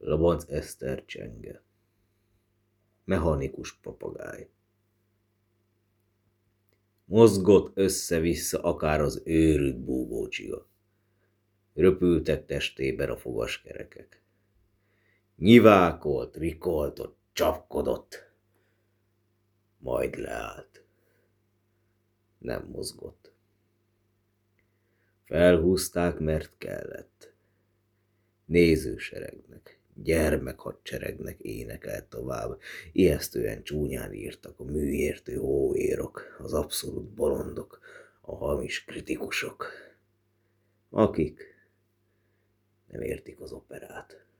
Labanc Eszter csenge. Mechanikus papagáj. Mozgott össze-vissza akár az őrült búvócsiga. Röpültek testében a fogaskerekek. Nyivákolt, rikoltott, csapkodott. Majd leállt. Nem mozgott. Felhúzták, mert kellett. Nézőseregnek, gyermekhadseregnek énekelt tovább. Ijesztően csúnyán írtak a műértő hóérok, az abszolút bolondok, a hamis kritikusok, akik nem értik az operát.